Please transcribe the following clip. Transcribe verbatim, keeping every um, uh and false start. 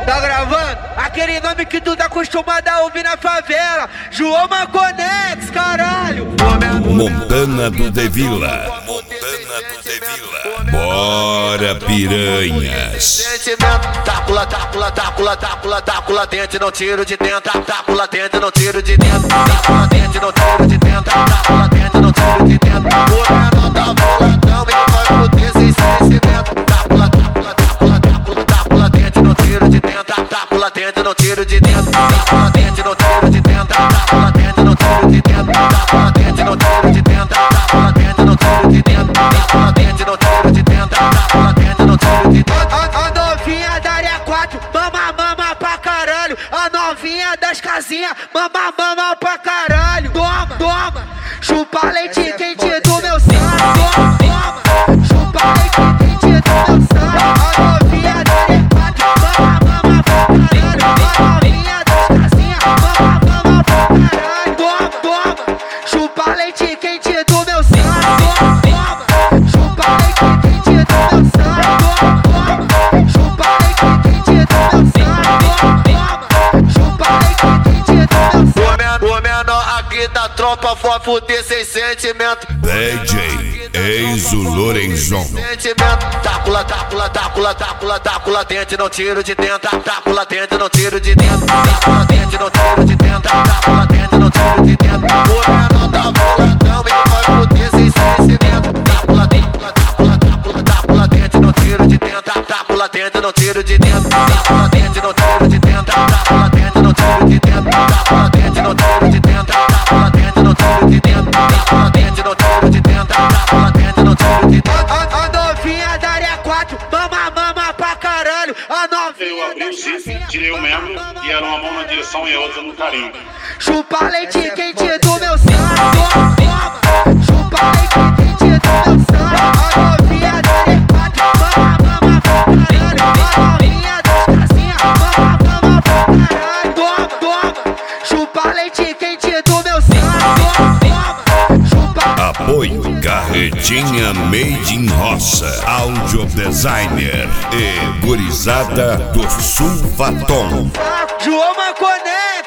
Tá gravando? Aquele nome que tu tá acostumado a ouvir na favela. João Maconex, caralho. Montana do Devila. Montana do Devila. Bora, piranhas. Tácula, tácula, tácula, tácula, tácula dente, não tiro de dentro. Tácula dente, não tiro de dentro. Tácula dente, não tiro de dentro. Tácula dente, não tiro de dentro. O menor tá boladão e vai fuder sem sentimento. Tácula, tácula, tácula, tácula, tácula dente, não tiro de dentro. Tácula dente, não tiro de dentro. Tácula dente, não tiro de dentro. Tácula dente, não tiro de dentro. Tácula dente, não tiro de dentro. Tácula dente, não tiro de dentro. Tácula dente, não tiro de dentro. Tácula dente, não tiro de dentro. A novinha da área quatro, mama, mama pra caralho. A novinha das casinhas, mama, mama pra caralho. Toma, toma, chupa leite quente do meu sangue. Toma, toma, chupa leite quente do meu sangue. A novinha da área quatro, mama, mama pra caralho. A novinha das casinhas, mama, mama pra caralho. Toma, toma, chupa leite quente do meu sangue. Toma, toma, chupa leite quente do meu sangue. Toma, toma, chupa leite quente do meu sangue. Toma, toma, chupa leite quente do meu sangue. O menor aqui da tropa foi fuder sem sentimento. D J Enzo Lorenzon. Sentimento. Tácula, tácula, tácula, tácula, tácula dente, não tiro de dentro. Tácula dente, não tiro de dentro. Tácula dente, não tiro de dentro. Tácula dente, não tiro de dentro. O menor tá boladão e vai fuder sem sentimento. Tácula, tácula, tácula, tácula, tácula dente, não tiro de dentro. Tácula dente, não tiro de dentro. Tácula dente, não tiro de dentro. Tácula dente, não tiro de dentro. Tácula dente, não tiro de dentro. Tácula dente, não tiro de dentro. Tácula dente, não tiro de dentro. Tácula dente, não tiro de dentro. A novinha da área quatro, mama, mama pra caralho. A novinha Eu abri o das zíper, casinhas, tirei o membro e era uma mão na direção e a outra no carinho. chupa leite quente do meu sangue. Toma, toma, chupa leite quente do meu sangue. A novinha da área quatro, mama, mama pra caralho. A novinha das casinhas, mama, mama pra caralho. Toma, toma, chupa leite quente do meu sangue. Toma, toma, chupa. Apoio Carretinha Made in Roça. Audio Designer e Gurizada do Sulfatom. João Maconex.